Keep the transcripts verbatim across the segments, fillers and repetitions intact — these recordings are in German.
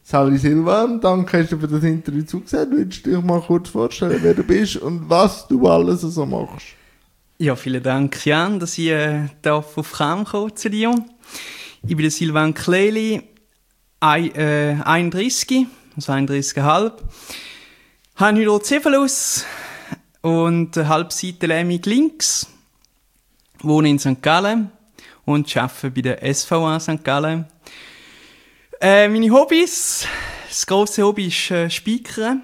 Sally Silvan, danke, hast du für das Interview zugesehen. Willst du dich mal kurz vorstellen, wer du bist und was du alles so machst? Ja, vielen Dank, Jan, dass ich äh, darf auf Cham kommen zu dir. Ich bin der Silvan Kleli, ein, äh, einunddreißig, also einunddreißig Komma fünf. Habe Hydrocephalus und eine Halbseite lähmig links. Wohne in Sankt Gallen und arbeite bei der S V A Sankt Gallen. Äh, meine Hobbys. Das grosse Hobby ist äh, Speakern.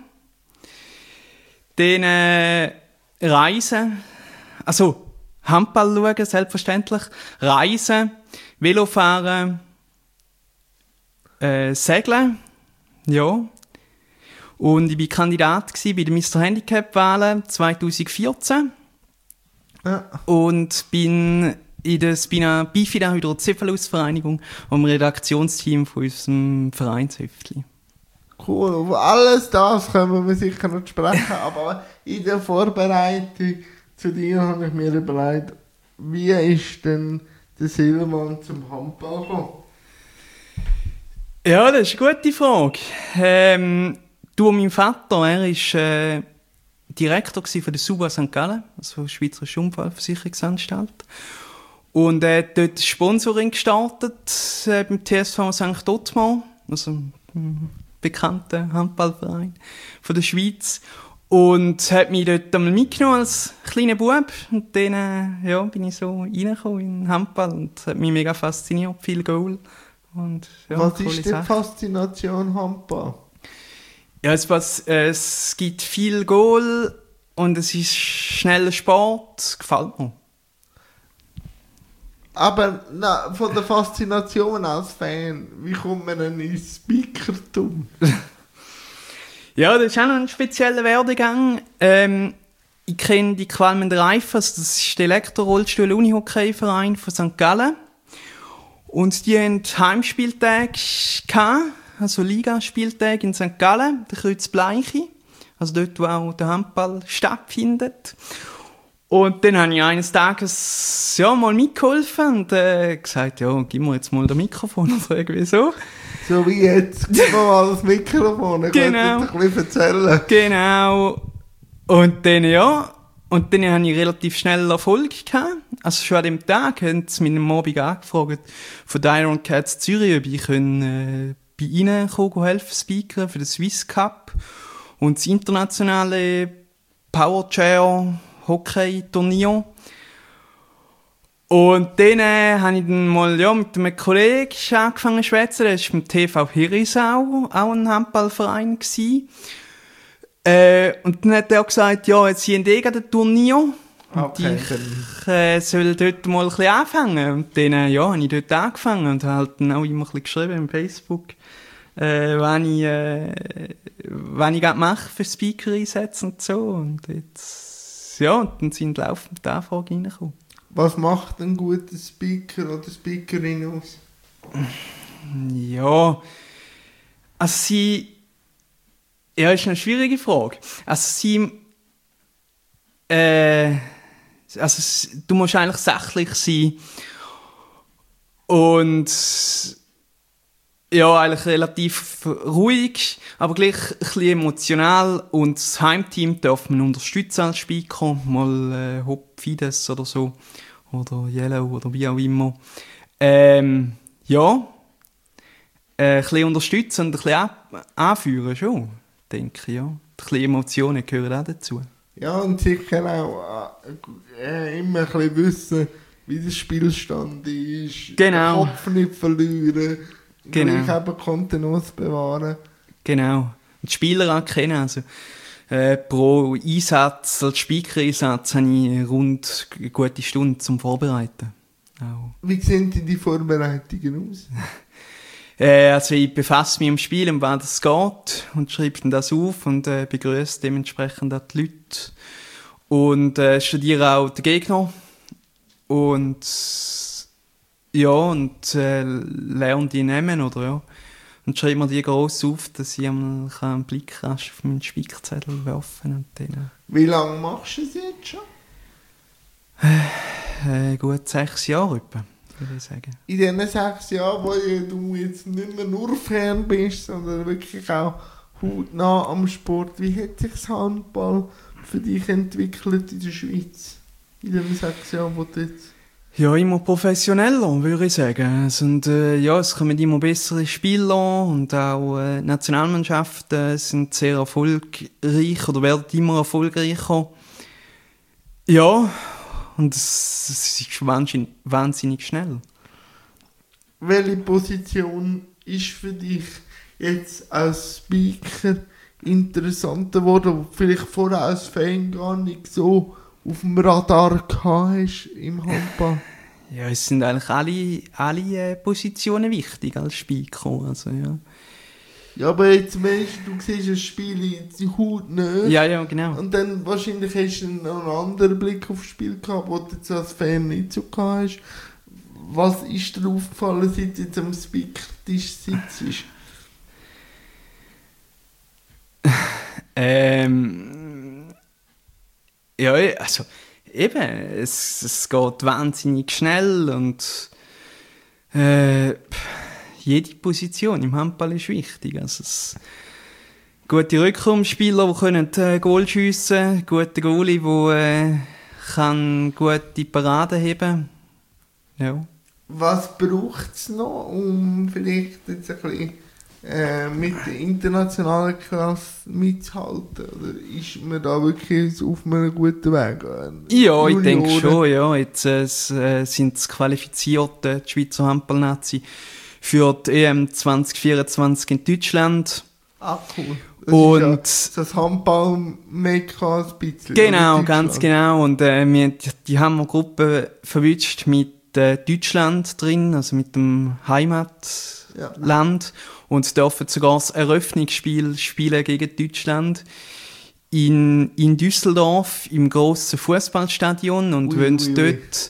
Dann äh, Reisen. Also, Handball schauen, selbstverständlich. Reisen, Velofahren, äh, Segeln. Ja. Und ich war Kandidat bei den Mister Handicap-Wahlen zwanzig vierzehn. Ja. Und bin in der Spina Bifida Hydrocephalus-Vereinigung am Redaktionsteam von unserem Vereinshäftchen. Cool, auf alles das können wir sicher noch sprechen, aber in der Vorbereitung zu dir habe ich mir überlegt, wie ist denn der Silvan zum Handball gekommen? Ja, das ist eine gute Frage. Ähm, du, mein Vater, er war äh, Direktor von der SUBA Sankt Gallen, also der Schweizerische Unfallversicherungsanstalt. Und er hat dort Sponsoring gestartet äh, beim T S V Sankt Ottmar, also einem bekannten Handballverein von der Schweiz. Und hat mich dort einmal mitgenommen als kleiner Bub. Und dann äh, ja, bin ich so reingekommen in den Handball und hat mich mega fasziniert, viel Goal. Und, ja, was ist die Faszination Handball? Ja, es, was, äh, es gibt viel Goal und es ist schneller Sport, gefällt mir. Aber na, von der Faszination als Fan, wie kommt man denn ins Speakertum? Ja, das ist auch noch ein spezieller Werdegang. Ähm, ich kenne die Qualmender Reifers, das ist der Elektro-Rollstuhl-Unihockey-Verein von Sankt Gallen. Und die hatten Heimspieltage gehabt, also Ligaspieltage in Sankt Gallen, der Kreuzbleiche, also dort, wo auch der Handball stattfindet. Und dann habe ich eines Tages ja, mal mitgeholfen und äh, gesagt, ja, gib mir jetzt mal das Mikrofon oder irgendwie so. So wie jetzt, gib mir mal das Mikrofon, ich genau. kann dir ein bisschen erzählen. Genau. Und dann, ja, und dann hatte ich relativ schnell Erfolg gehabt. Also schon an dem Tag haben sie mich am Abend angefragt von der Iron Cats Zürich, ob ich können, äh, bei ihnen kommen, helfen, speakern für den Swiss Cup und das internationale Powerchair Hockey-Turnier. Und dann äh, habe ich dann mal ja, mit einem Kollegen angefangen zu schwätzen. Das war beim T V Herisau, auch ein Handballverein. Äh, und dann hat er gesagt, ja, jetzt hier in Degen ein Turnier. Okay, und ich äh, soll dort mal ein bisschen anfangen. Und dann äh, ja, habe ich dort angefangen und habe halt dann auch immer ein bisschen geschrieben auf Facebook, äh, was ich, äh, was ich gerade mache für Speaker-Einsätze und so. Und jetzt ja, und dann sind laufend die Anfragen reingekommen. Was macht ein guter Speaker oder Speakerin aus? Ja, also sie... Ja, ist eine schwierige Frage. Also sie... Äh, also du musst eigentlich sachlich sein und ja, eigentlich relativ ruhig, aber gleich ein bisschen emotional. Und das Heimteam darf man unterstützen als Speaker, mal äh, Hop Fides oder so, oder Yellow oder wie auch immer. Ähm, ja, äh, ein bisschen unterstützen und ein bisschen an- anführen schon, denke ich, ja. Ein bisschen Emotionen gehören auch dazu. Ja, und sicher auch äh, immer ein bisschen wissen, wie der Spielstand ist. Genau. Den Kopf nicht verlieren. Genau. Gleich eben Kontenance bewahren. Genau. Und die Spieler auch kennen. Also, äh, pro Einsatz, als Speaker-Einsatz, habe ich rund eine gute Stunde zum Vorbereiten. Auch. Wie sehen denn die Vorbereitungen aus? Äh, also ich befasse mich am Spiel, um was es geht und schreibe dann das auf und äh, begrüße dementsprechend auch die Leute. Und äh, studiere auch den Gegner. Und ja, und äh, lerne die nehmen, oder ja. Und schreibe mir die gross auf, dass ich einmal einen Blick rasch auf meinen Spickzettel werfen und dann... Äh, Wie lange machst du es jetzt schon? äh, gut sechs Jahre etwa. würde ich sagen. In diesen sechs Jahren, wo du jetzt nicht mehr nur Fan bist, sondern wirklich auch hautnah am Sport, wie hat sich das Handball für dich entwickelt in der Schweiz? In den sechs Jahren, wo du jetzt... Ja, immer professioneller, würde ich sagen. Es sind, äh, ja, es kommen immer bessere Spieler und auch äh, Nationalmannschaften sind sehr erfolgreich oder werden immer erfolgreicher. Ja, und es, es ist wahnsinnig, wahnsinnig schnell. Welche Position ist für dich jetzt als Speaker interessanter geworden, die vielleicht vorher als Fan gar nicht so auf dem Radar gehabt hast im Handball? Ja, es sind eigentlich alle, alle äh, Positionen wichtig als Speaker. Also, ja. Ja, aber jetzt Mensch, du siehst ein Spiel in die Haut nicht. Ja, ja, genau. Und dann wahrscheinlich hast du noch einen anderen Blick aufs Spiel gehabt, wo du jetzt als Fan nicht so gehabt hast. Was ist dir aufgefallen, seit du jetzt am Speaker-Tisch sitzt? ähm... Ja, also eben, es, es geht wahnsinnig schnell und äh, jede Position im Handball ist wichtig. Also es, gute Rückraumspieler, die können äh, Goal schiessen, gute Goalie, die äh, kann gute Paraden heben. Ja. Was braucht es noch, um vielleicht jetzt ein bisschen äh, mit der internationalen Klasse mitzuhalten? Oder ist man da wirklich auf einem guten Weg? Ja, ich denke schon. Ja. Jetzt äh, sind es qualifiziert, die Schweizer Handball-Nazi, für die E M zwanzig vierundzwanzig in Deutschland. Ah, cool. Das und ist ja das Handball-Mekka ein bisschen. Genau, ganz genau. Und äh, wir die, die haben wir Gruppe verwünscht mit äh, Deutschland drin, also mit dem Heimatland. Ja. Und dürfen sogar das Eröffnungsspiel spielen gegen Deutschland in, in Düsseldorf im grossen Fußballstadion und ui, wollen ui, dort ui.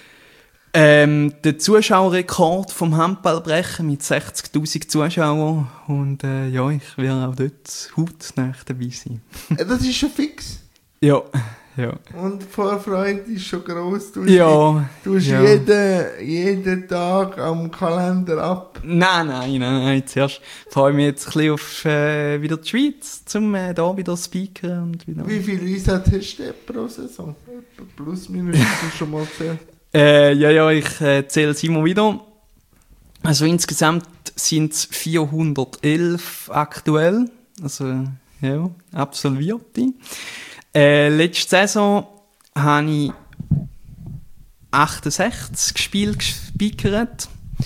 Ähm, den Zuschauerrekord vom Handball brechen mit sechzigtausend Zuschauern. Und äh, ja, ich werde auch dort hautnah dabei sein. Das ist schon fix? Ja, ja. Und die Vorfreude ist schon gross. Du ja. Du hast ja. jeden, jeden Tag am Kalender ab. Nein, nein, nein, nein. Zuerst freue ich mich jetzt ein bisschen auf äh, wieder die Schweiz, um äh, da wieder zu speakern. Und wieder. Wie viel Einsatz hast du pro Saison? Plus, minus, hast du schon mal gezählt? Äh, ja, ja, ich äh, zähle es immer wieder. Also insgesamt sind es vierhundertelf aktuell. Also, ja, Absolvierte. Äh, letzte Saison habe ich achtundsechzig Spiele gespickert.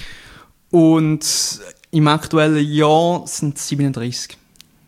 Und im aktuellen Jahr sind es siebenunddreißig.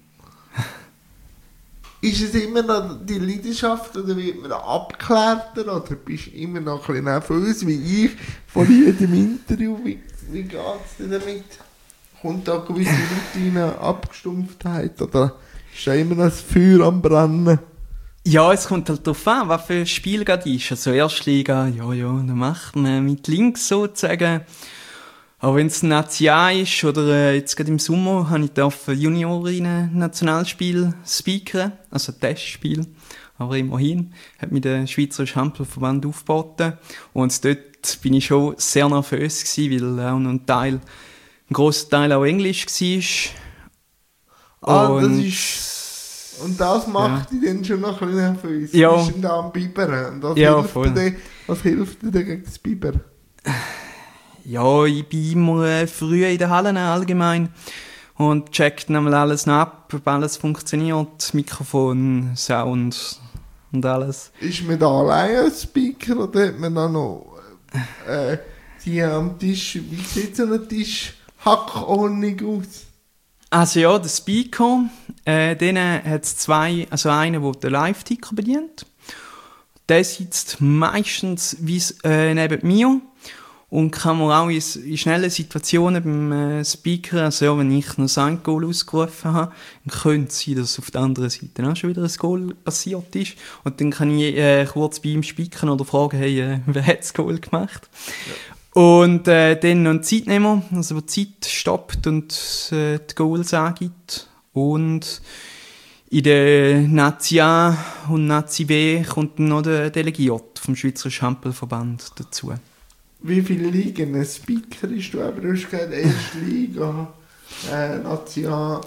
Ist es immer noch die Leidenschaft oder wird man abgeklärter oder bist du immer noch ein bisschen nervös wie ich von jedem Interview? Wie, wie geht es dir damit? Kommt da eine gewisse Routine, Abgestumpftheit oder ist da immer noch das Feuer am Brennen? Ja, es kommt halt darauf an, was für ein Spiel gerade ist. Also Erstliga, ja, ja, dann macht man mit links sozusagen. Aber wenn es ein Nazi A ist, oder äh, jetzt gerade im Sommer, habe ich auf Juniorinnen-Nationalspiel speakern, also ein Testspiel. Aber immerhin hat mich der Schweizerische Handballverband aufgeboten. Und dort bin ich schon sehr nervös gewesen, weil auch noch ein Teil, ein grosser Teil auch Englisch war. Ah, und das ist... Und das macht ja. dich dann schon noch ein bisschen nervös. Ja. Du bist dann da am Bibern. Und was, ja, hilft voll. dir, was hilft dir gegen das Bibern? Ja, ich bin immer äh, früh in den Hallen allgemein und checke dann mal alles noch ab, ob alles funktioniert, Mikrofon, Sound und alles. Ist man da allein als Speaker oder hat man da noch äh, die am Tisch, wie sieht so ein Tisch hackordnung aus? Also ja, der Speaker, äh, den hat es zwei, also einen, der den Live-Ticker bedient. Der sitzt meistens äh, neben mir. Und kann man auch in, in schnellen Situationen beim äh, Speaker, also ja, wenn ich noch ein Goal ausgerufen habe, dann könnte es sein, dass auf der anderen Seite auch schon wieder ein Goal passiert ist. Und dann kann ich äh, kurz bei ihm speakern oder fragen, hey, äh, wer hat das Goal gemacht? Ja. Und äh, dann noch ein Zeitnehmer, also der Zeit stoppt und äh, die Goals angibt. Und in der Nazi A und Nazi B kommt dann noch der Delegiert vom Schweizerischen Handballverband dazu. wie viele Ligen ein Speaker ist du? Aber du hast gesagt, erste Liga, äh, National.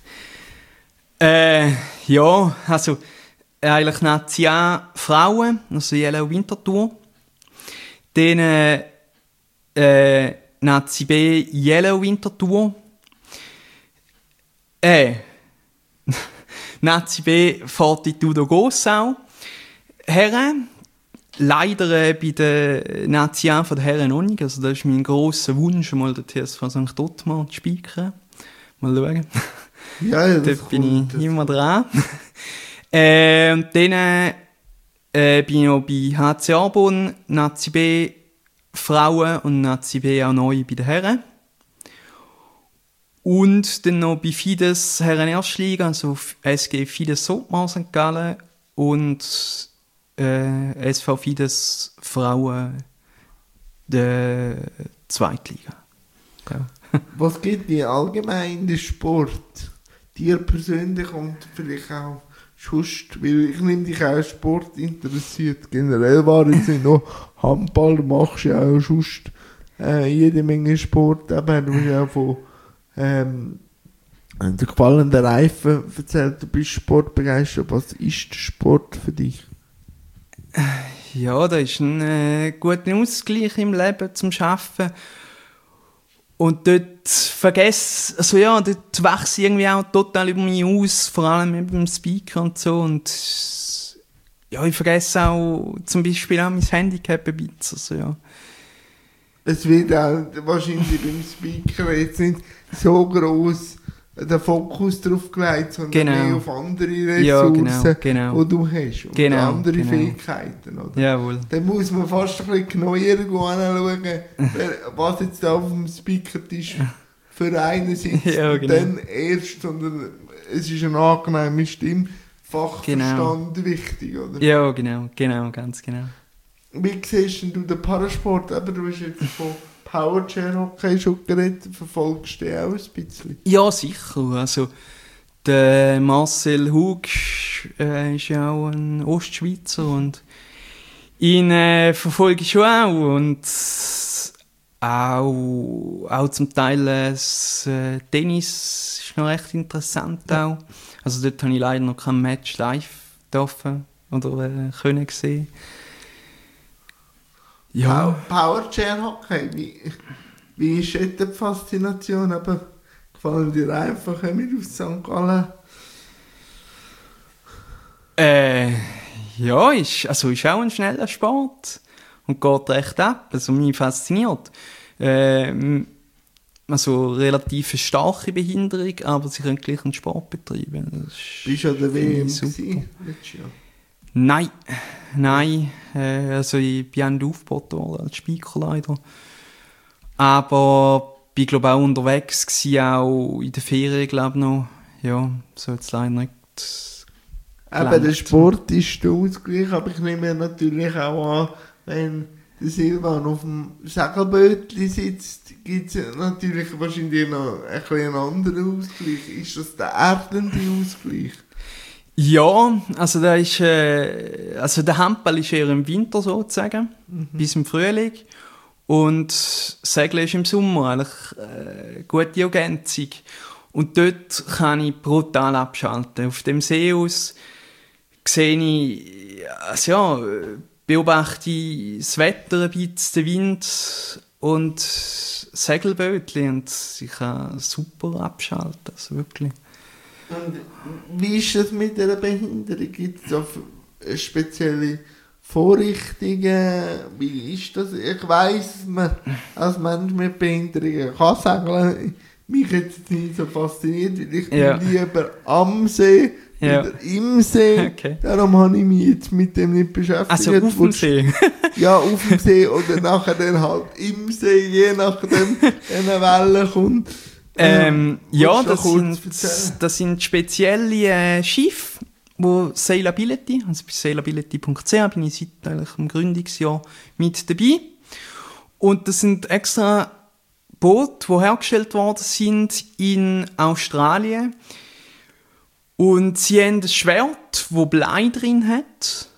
Äh, ja, also eigentlich National Frauen, also Yellow Winterthur. Dann äh, Nazi B Yellow Winterthur. Äh, Nazi B Fortitudo Gossau. Herren. Leider äh, bei der Nazi A von der Herren noch nicht. Also das ist mein grosser Wunsch, mal den T S V Sankt Ottmar zu spikern. Mal schauen. Ja, ja, das Dort bin kommt, ich immer dran. äh, und dann äh, bin ich noch bei H C Arbon, Nazi B Frauen und Nazi B auch neu bei den Herren. Und dann noch bei Fides Herren Erstliga, also S G Fides Ottmar Sankt Gallen und äh, S V Fides Frauen der Zweitliga. Ja. Was gibt dir allgemein in den Sport? Dir persönlich und vielleicht auch sonst, weil ich nehme dich auch Sport interessiert. Generell war jetzt nicht noch Handball, du machst ja auch sonst äh, jede Menge Sport. Eben, du hast ja auch von ähm, der gefallenen Reifen erzählt, du bist sportbegeistert. Was ist Sport für dich? Ja, das ist ein äh, guter Ausgleich im Leben zum Arbeiten. Und dort vergesse, also ja, dort wachse ich irgendwie auch total über mich aus, vor allem mit dem Speaker und so. Und ja, ich vergesse auch zum Beispiel auch mein Handicap ein bisschen. Also, ja. Es wird auch wahrscheinlich beim Speaker jetzt nicht so gross den Fokus drauf gelegt, sondern Genau. mehr auf andere Ressourcen, Ja, genau, genau. die du hast und Genau, andere genau. Fähigkeiten. Oder? Jawohl. Dann muss man fast ein bisschen genauer irgendwo anschauen, wer- was jetzt da auf dem Speakertisch für einen sitzt. Ja, Und genau. dann erst, sondern es ist eine angenehme Stimme, Fachverstand Genau. wichtig. Oder? Ja, genau, genau, ganz genau. Wie siehst denn du den Parasport? Aber du hast jetzt von Powerchair Hockey schon geredet, verfolgst du den auch ein bisschen? Ja, sicher. Also, der Marcel Hug äh, ist ja auch ein Ostschweizer und ihn äh, verfolge ich schon auch. Und auch, auch zum Teil äh, das äh, Tennis ist noch recht interessant auch. Also dort habe ich leider noch kein Match live dürfen oder äh, können sehen. Ja. Powerchair Hockey, wie, wie ist dort die Faszination? Aber gefallen dir einfach mit aus Sankt Gallen? Äh, ja, ist, also ist auch ein schneller Sport und geht recht ab. Also mich fasziniert. Ähm, also relativ eine starke Behinderung, aber sie können gleich einen Sport betreiben. Das ist, Bist du an der W M super. gewesen, letztes Jahr? Nein, nein. Äh, also ich bin nicht aufgebaut worden als Speaker leider. Aber ich glaube auch unterwegs gewesen, auch in der Ferien, glaube ich noch. Ja, so jetzt leider nicht. Eben, der Sport ist der Ausgleich, aber ich nehme natürlich auch an, wenn der Silvan auf dem Segelbötchen sitzt, gibt es natürlich wahrscheinlich noch ein bisschen einen anderen Ausgleich. Ist das der erdende Ausgleich? Ja, also da ist, äh, also der Handball ist eher im Winter sozusagen, mhm. bis im Frühling. Und Segeln ist im Sommer eigentlich äh, gute Ergänzung. Und dort kann ich brutal abschalten. Auf dem See aus sehe ich, also ja, beobachte ich das Wetter ein bisschen, den Wind und Segelbötchen und ich kann super abschalten, also wirklich. Und wie ist es mit dieser Behinderung? Gibt es da spezielle Vorrichtungen? Wie ist das? Ich weiss, man als Mensch mit Behinderungen kann segeln. Mich hat es nicht so fasziniert, weil ich Ja. bin lieber am See Ja. oder im See. Okay. Darum habe ich mich jetzt mit dem nicht beschäftigt. Also auf dem See? Ja, auf dem See oder nachher dann halt im See, je nachdem, wenn eine Welle kommt. Ähm, ja, willst du das noch kurz sind, erzählen? das sind spezielle äh, Schiffe, wo Sailability, also bei sailability punkt c h bin ich seit eigentlich im Gründungsjahr mit dabei. Und das sind extra Boote, die hergestellt worden sind in Australien. Und sie haben ein Schwert, das Blei drin hat.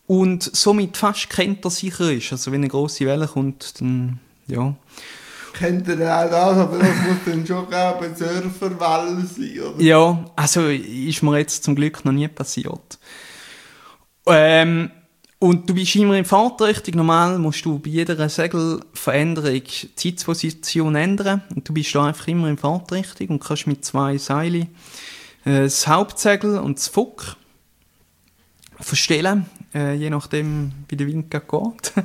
und somit fast kentersicher ist. Also wenn eine grosse Welle kommt, dann, ja. Kennt ihr auch das, aber das muss dann schon eine Surferwelle sein, oder? Ja, also ist mir jetzt zum Glück noch nie passiert. Ähm, und du bist immer in Fahrtrichtung. Normal musst du bei jeder Segelveränderung die Sitzposition ändern. Und du bist da einfach immer in Fahrtrichtung und kannst mit zwei Seilen äh, das Hauptsegel und das Fock verstellen, äh, je nachdem, wie der Wind geht.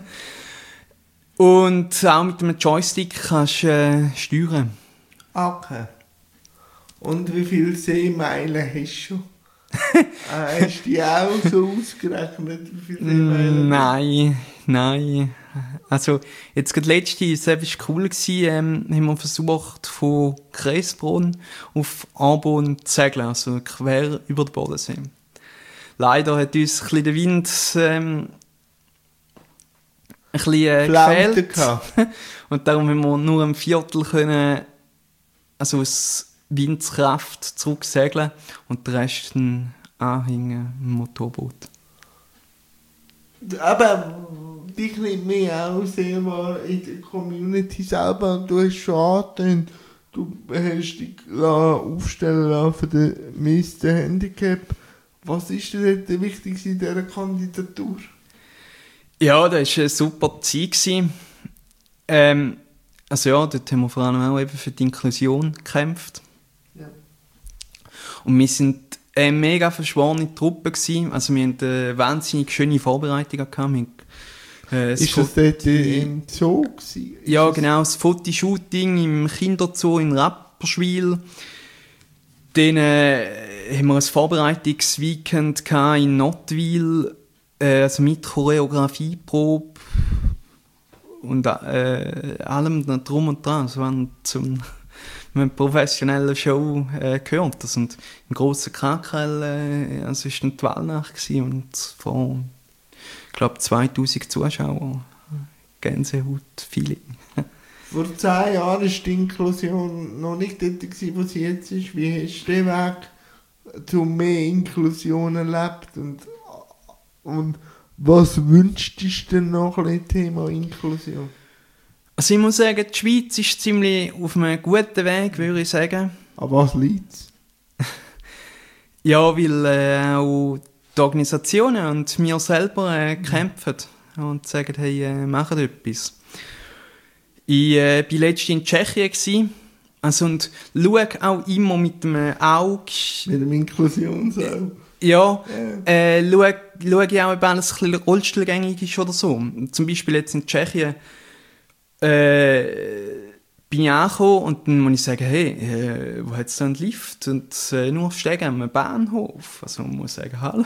Und auch mit einem Joystick kannst du äh, steuern. Okay. Und wie viele Seemeilen hast du schon? äh, hast du die auch so ausgerechnet? Wie viele Seemeilen? Nein, nein. Also, jetzt gerade letzte, das war cool, gewesen, ähm, haben wir versucht, von Kreisbronn auf Arbon zu segeln, also quer über den Bodensee. Leider hat uns ein bisschen der Wind ähm, ein bisschen äh, gefehlt. Und darum haben wir nur ein Viertel können, also aus Windskraft zurücksegeln und den Rest dann anhängen im Motorboot. Aber dich nimmt mich auch sehr wahr in der Community selber. Und du hast schon angetönt, du hast dich aufstellen lassen für den Mister Handicap. Was war denn dort wichtig in dieser Kandidatur? Ja, das war eine super Zeit. Ähm, also ja, dort haben wir vor allem auch eben für die Inklusion gekämpft. Ja. Und wir sind eine mega verschworene Truppe gewesen. Also wir hatten eine wahnsinnig schöne Vorbereitung gehabt. Wir, äh, ist das dort im Zoo gewesen? Ja, das genau. Das Fotoshooting im Kinderzoo in Rapperswil. Dann äh, haben wir ein Vorbereitungsweekend in Nottwil, äh, also mit Choreografieprobe und äh, allem drum und dran. Also wir haben zum eine professionelle Show äh, gehört. Das sind im grossen Krakel, äh, also es war die Wahlnacht gewesen, und vor, ich glaube, zweitausend Zuschauer. Gänsehaut-Feeling. Vor zehn Jahren war die Inklusion noch nicht dort, wo sie jetzt ist. Wie hast du den Weg zu mehr Inklusion erlebt? Und, und was wünschst du dir denn noch ein Thema Inklusion? Also ich muss sagen, die Schweiz ist ziemlich auf einem guten Weg, würde ich sagen. An was liegt es? Ja, weil äh, auch die Organisationen und wir selber äh, kämpfen und sagen, hey, äh, machen etwas. Ich war äh, letztens in Tschechien gewesen, also, und schaue auch immer mit dem Auge. Mit dem Inklusionsauge. Ja, yeah. äh, schaue, schaue ich auch, ob alles ein bisschen rollstuhlgängig ist oder so. Zum Beispiel jetzt in Tschechien äh, bin ich angekommen und dann muss ich sagen, hey, äh, wo hat es da einen Lift? Und äh, nur aufsteigen am Bahnhof. Also man muss sagen, hallo.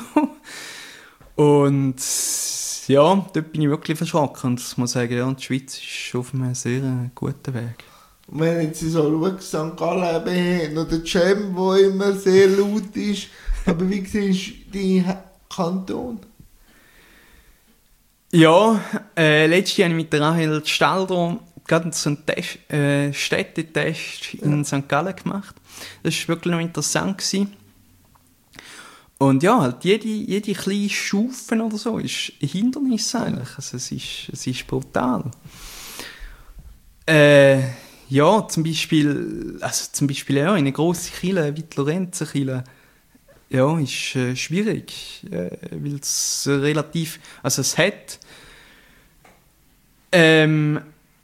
Und ja, dort bin ich wirklich verschrocken. Und ich muss sagen, ja, die Schweiz ist auf einem sehr äh, guten Weg. Und wenn jetzt so schaut, Sankt Gallen eben noch der Cem, der immer sehr laut ist. Aber wie siehst du deinen Kanton? Ja, äh, letztes Jahr habe ich mit der Rahel Stalder gerade so einen Test, äh, Städtetest in ja. Sankt Gallen gemacht. Das war wirklich noch interessant gewesen. Und ja, halt jede, jede kleine Stufe oder so ist ein Hindernis eigentlich. Also es ist, es ist brutal. Äh, ja, zum Beispiel, also zum Beispiel ja, in einer grossen Kirche wie die Lorenzerkirche, ja, ist äh, schwierig, äh, weil es relativ, also es hat ähm,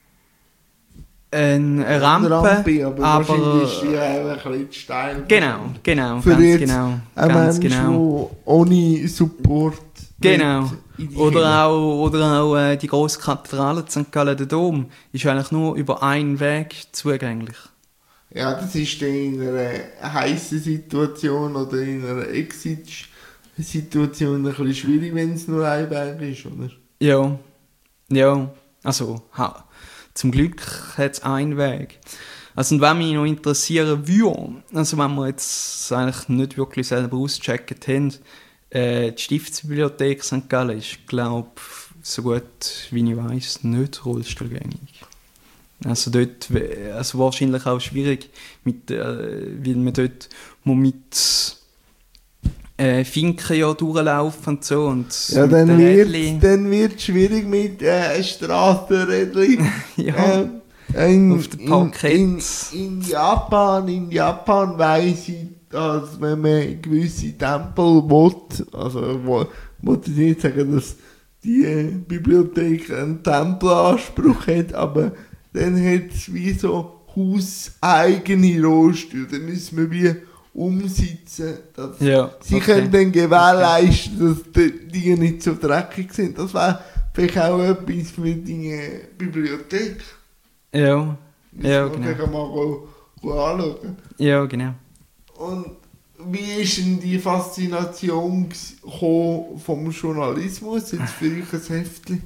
eine, eine Rampe, Rampe, aber, aber wahrscheinlich ist die auch ein bisschen steil. Genau, genau, für ganz jetzt genau, ein ganz Mensch, genau. Ohne Support. Genau. Oder auch, oder auch äh, die grosse Kathedrale Sankt Gallen, der Dom, ist eigentlich nur über einen Weg zugänglich. Ja, das ist dann in einer heißen Situation oder in einer Exit-Situation ein bisschen schwierig, wenn es nur ein Weg ist, oder? Ja, ja, also ha, zum Glück hat es einen Weg. Also und wenn mich noch interessieren würde, also wenn wir jetzt eigentlich nicht wirklich selber ausgecheckt haben, äh, die Stiftsbibliothek Sankt Gallen ist, glaube ich, so gut wie ich weiss, nicht rollstuhlgängig. Also dort, also wahrscheinlich auch schwierig, mit, äh, weil man dort muss mit äh, Finken ja durchlaufen und so. Und Ja, mit dann den wird Rädchen. dann wird's schwierig mit äh, Strassenrädchen. Ja, äh, in, auf dem Parkett. In, in, in Japan, in Japan weiss ich, dass wenn man gewisse Tempel will, also wo, wollte ich nicht sagen, dass die äh, Bibliothek einen Tempelanspruch hat, aber dann hat es wie so hauseigene Rohstühle. Dann müssen wir wie umsetzen. Dass Ja, sie okay. können dann gewährleisten, dass die Dinge nicht so dreckig sind. Das wäre vielleicht auch etwas für die äh, Bibliothek. Ja, ja, Müssen wir genau. vielleicht mal go, go anschauen. Ja, genau. Und wie ist denn die Faszination gekommen vom Journalismus jetzt für euch ein Heftchen?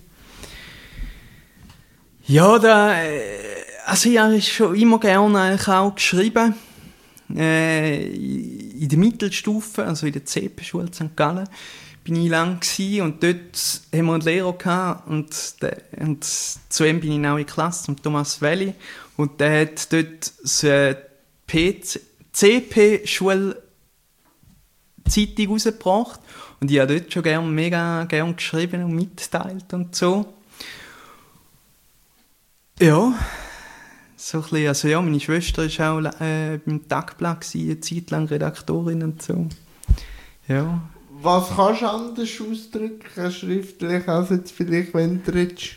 Ja, da, äh, also ich habe schon immer gerne eigentlich auch geschrieben. Äh, in der Mittelstufe, also in der C P-Schule Sankt Gallen, bin ich lang gewesen, und dort haben wir einen Lehrer gehabt, und, der, und zu ihm bin ich auch in die Klasse, zum Thomas Welli, und der hat dort so eine C P-Schule Zeitung rausgebracht, und ich habe dort schon gerne, mega gerne geschrieben und mitgeteilt und so. Ja, so ein bisschen, also ja, meine Schwester war auch äh, beim Tagblatt gewesen, eine Zeit lang Redaktorin und so. Ja. Was kannst du anders ausdrücken, schriftlich, als jetzt vielleicht, wenn du redest?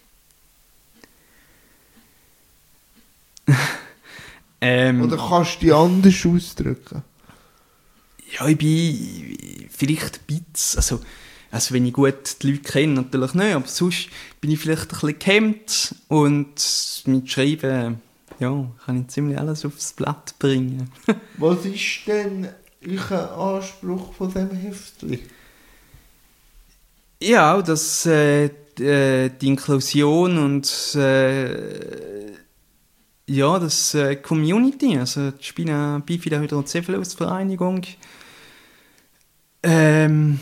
ähm, Oder kannst du dich anders ausdrücken? Ja, ich bin vielleicht ein bisschen, also, also wenn ich gut die Leute kenne, natürlich nicht, aber sonst bin ich vielleicht ein bisschen gehemmt, und mit Schreiben, ja, kann ich ziemlich alles aufs Blatt bringen. Was ist denn euer Anspruch von diesem Heftchen? Ja, auch dass äh, die, äh, die Inklusion und äh, ja, das äh, Community, also die Spina Bifida Hydrocephalus-Vereinigung, ähm,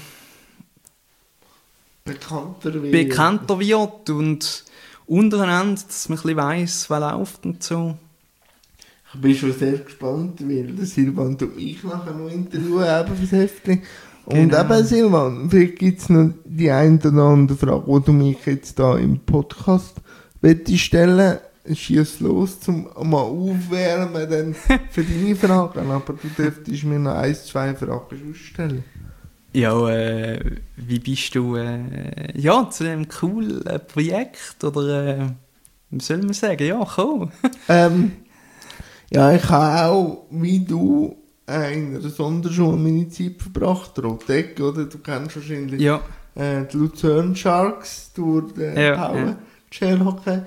Bekannter wird. bekannter wird und untereinander, dass man ein bisschen weiss, was läuft und so. Ich bin schon sehr gespannt, weil der Silvan und ich nachher noch interviewen eben fürs Heftchen. Und Genau. eben, Silvan, vielleicht gibt es noch die eine oder andere Frage, die du mich jetzt da im Podcast möchtest stellen. Schieß los, um mal aufwärmen dann für deine Fragen. Aber du dürftest mir noch ein, zwei Fragen stellen. Ja, äh, wie bist du äh, ja, zu einem coolen Projekt, oder äh, wie soll man sagen, ja, cool. ähm, ja, ich habe auch, wie du, in einer Sonderschule meine Zeit verbracht, Rotek, oder? Du kennst wahrscheinlich Ja, äh, die Luzern Sharks durch den Ja, Paul Schellhockey.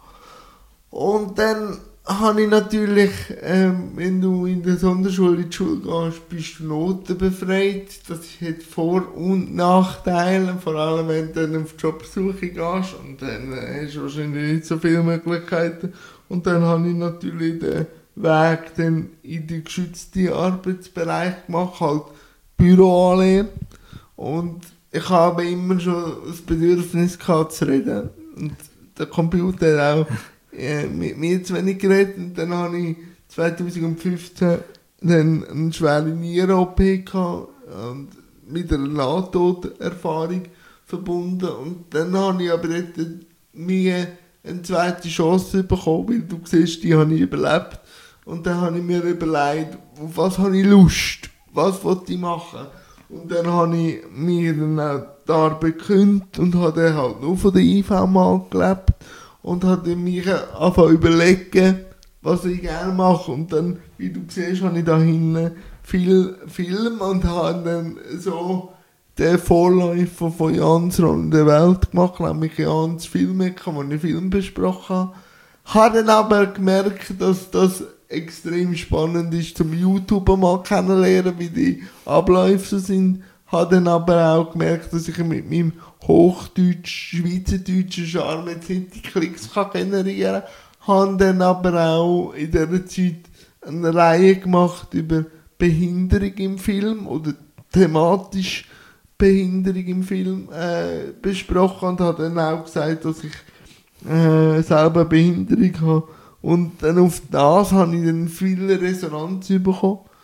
Und dann habe ich natürlich, ähm, wenn du in der Sonderschule in die Schule gehst, bist du notenbefreit. Das hat Vor- und Nachteile, vor allem wenn du dann auf Jobsuche gehst, und dann äh, hast du wahrscheinlich nicht so viele Möglichkeiten. Und dann habe ich natürlich den Weg dann in den geschützten Arbeitsbereich gemacht, halt Büroanlehre. Und ich habe immer schon das Bedürfnis gehabt zu reden. Und der Computer hat auch äh, mit mir zu wenig geredet. Und dann habe ich zwanzig fünfzehn dann eine schwere Nieren-O P gehabt und mit einer Nahtoderfahrung verbunden. Und dann habe ich aber dort mir eine zweite Chance bekommen, weil du siehst, die habe ich überlebt. Und dann habe ich mir überlegt, auf was habe ich Lust, was wollte ich machen. Und dann habe ich mir dann auch die Arbeit gekündigt und habe dann halt nur von der I V mal gelebt und habe dann mich angefangen zu überlegen, was ich gerne mache. Und dann, wie du siehst, habe ich da hinten viel Film und habe dann so den Vorläufer von Jans Rolle der Welt gemacht, nämlich Jans Filmecke, wo ich Film besprochen habe. Habe dann aber gemerkt, dass das extrem spannend ist, zum YouTuber mal kennenlernen, wie die Abläufe so sind. Habe dann aber auch gemerkt, dass ich mit meinem Hochdeutsch, Schweizerdeutschen Charme jetzt nicht die Klicks kann generieren kann. Habe dann aber auch in dieser Zeit eine Reihe gemacht über Behinderung im Film oder thematisch Behinderung im Film äh, besprochen und habe dann auch gesagt, dass ich äh, selber eine Behinderung habe. Und dann auf das habe ich dann viel Resonanz bekommen.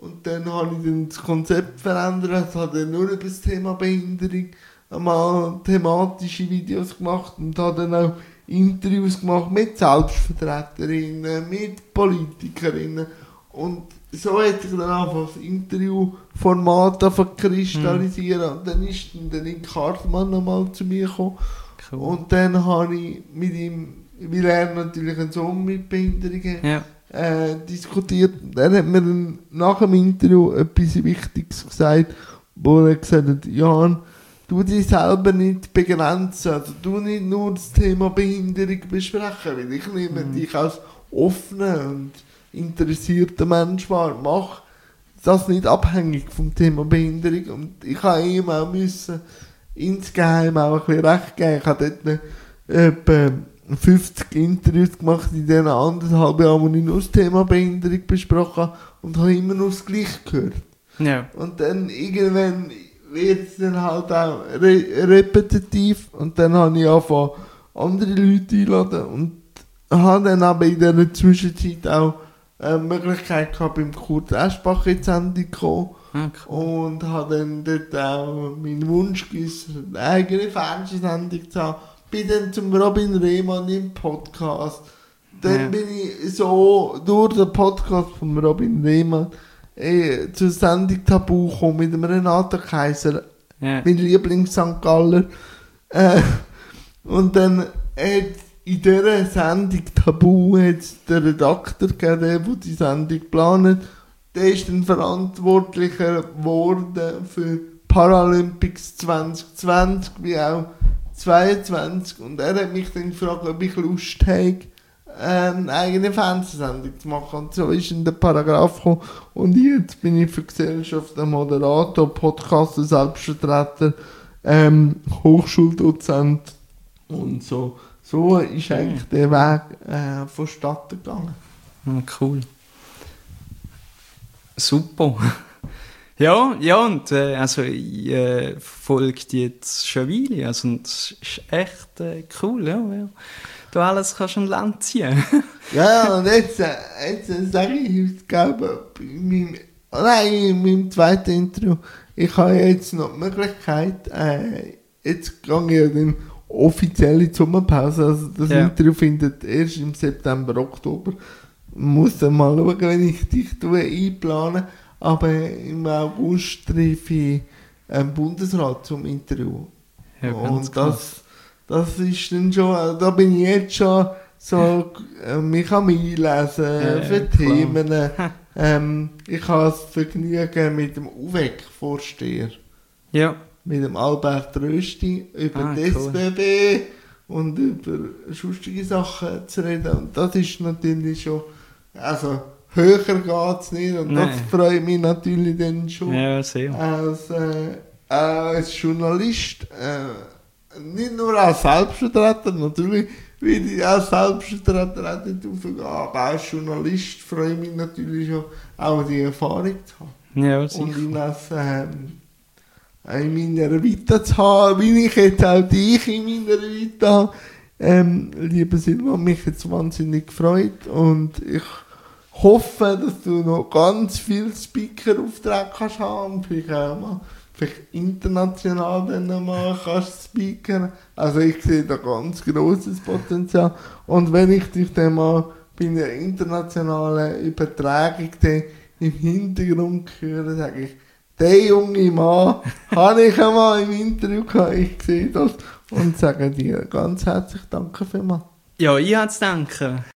Und dann habe ich dann das Konzept verändert, habe dann nur über das Thema Behinderung einmal thematische Videos gemacht und habe dann auch Interviews gemacht mit Selbstvertreterinnen, mit Politikerinnen. Und so hat sich dann einfach das Interviewformat kristallisieren. Mhm. Und dann ist dann der Nick Hartmann nochmal zu mir gekommen. Cool. Und dann habe ich mit ihm, weil er natürlich einen Sohn mit Behinderung hat, ja. äh, diskutiert. Er hat mir dann nach dem Interview etwas Wichtiges gesagt, wo er gesagt hat, Jan, du dich selber nicht begrenzen, also du nicht nur das Thema Behinderung besprechen, weil ich nehme mhm. dich als offener und interessierter Mensch wahr, mach das nicht abhängig vom Thema Behinderung. Und ich habe ihm auch müssen insgeheim auch ein bisschen recht geben. Ich habe dort etwa fünfzig Interviews gemacht in diesen anderthalb Jahren, wo ich nur das Thema Behinderung besprochen habe und habe immer nur das Gleiche gehört. Ja. Und dann irgendwann wird es dann halt auch re- repetitiv und dann habe ich angefangen, andere Leute einladen und habe dann aber in dieser Zwischenzeit auch eine Möglichkeit gehabt, beim Kurt Eschbach in die Sendung zu kommen. Okay. Und habe dann dort auch meinen Wunsch geäußert, eine eigene Fernsehsendung zu haben. Bin dann zum Robin Rehmann im Podcast. Dann ja. bin ich so durch den Podcast von Robin Rehmann äh, zur Sendung Tabu gekommen mit dem Renato Kaiser, ja. mein Lieblings-Sankt Galler. Äh, und dann hat in dieser Sendung Tabu hat der Redakteur gegeben, der die Sendung geplant. Der ist dann verantwortlicher geworden für Paralympics zwanzig zwanzig wie auch zweiundzwanzig. Und er hat mich dann gefragt, ob ich Lust habe, eine eigene Fernsehsendung zu machen. Und so ist in der Paragraph gekommen. Und jetzt bin ich für die Gesellschaft ein Moderator, Podcaster, Selbstvertreter, ähm, Hochschuldozent und so. So ist eigentlich der Weg äh, vonstatten gegangen. Ah, cool. Super. Ja, ja, und äh, also ich äh, folge dir jetzt schon eine Weile. Also, das ist echt äh, cool, ja, ja. Du alles kannst an Land ziehen. Ja, und jetzt, äh, jetzt äh, sage ich, ich glaube, in meinem, nein, in meinem zweiten Intro, ich habe jetzt noch die Möglichkeit, äh, jetzt gehe ich dann offiziell in die Sommerpause, also das ja. Interview findet erst im September, Oktober. Man muss dann mal schauen, wenn ich dich einplane. Aber im August treffe ich einen Bundesrat zum Interview. Ja, und das, das ist dann schon, da bin ich jetzt schon so, äh, mich kann einlesen ja, für ja, Themen. ähm, ich habe das Vergnügen mit dem U W E C-Vorsteher. Ja. Mit dem Albert Rösti über ah, das cool. S B B und über sonstige Sachen zu reden. Und das ist natürlich schon, also höher geht es nicht und Nein. das freut mich natürlich dann schon. Ja, sehr. Als, äh, als Journalist, äh, nicht nur als Selbstvertreter, natürlich will ich als Selbstvertreter auch nicht aufgehen, aber als Journalist freue ich mich natürlich schon, auch die Erfahrung zu haben. Ja, sicher. Und in das, ähm, in meiner Vita zu haben, wie ich jetzt auch dich in meiner Vita habe. Ähm, lieber Silvan, mich jetzt wahnsinnig gefreut und ich hoffe, dass du noch ganz viele Speaker-Aufträge kannst haben und vielleicht auch mal vielleicht international dann mal kannst speakern. Also ich sehe da ganz grosses Potenzial und wenn ich dich dann mal bei einer internationalen Übertragung im Hintergrund höre, sage ich, der junge Mann habe ich einmal im Interview gehabt, ich sehe das und sage dir ganz herzlich danke vielmals. Ja, ich habe zu danken.